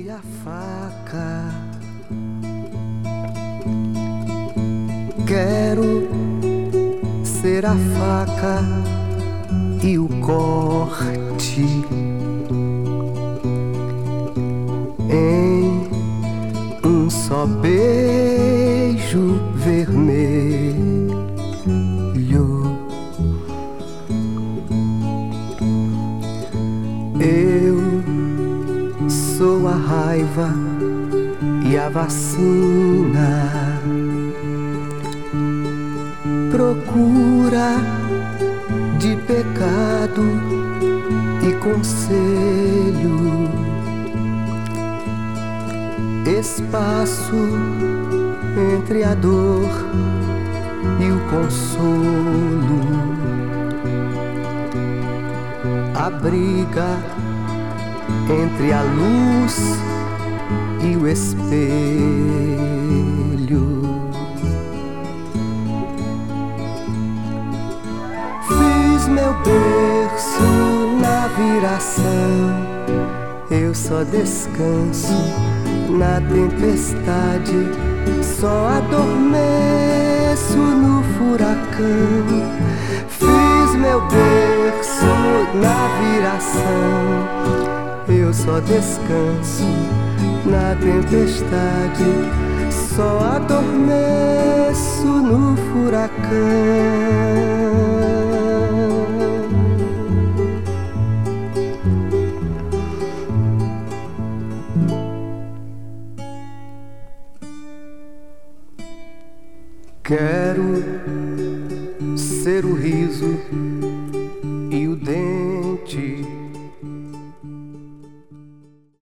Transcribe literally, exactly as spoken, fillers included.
e a faca. Quero ser a faca e o corte em um só beijo vermelho. Eu sou a raiva e a vacina. Procura de pecado e conselho, espaço entre a dor e o consolo, a briga entre a luz e o espelho. Fiz meu berço na viração, eu só descanso na tempestade, só adormeço no furacão. Fiz meu berço na viração, eu só descanso na tempestade, só adormeço no furacão. Quero ser o riso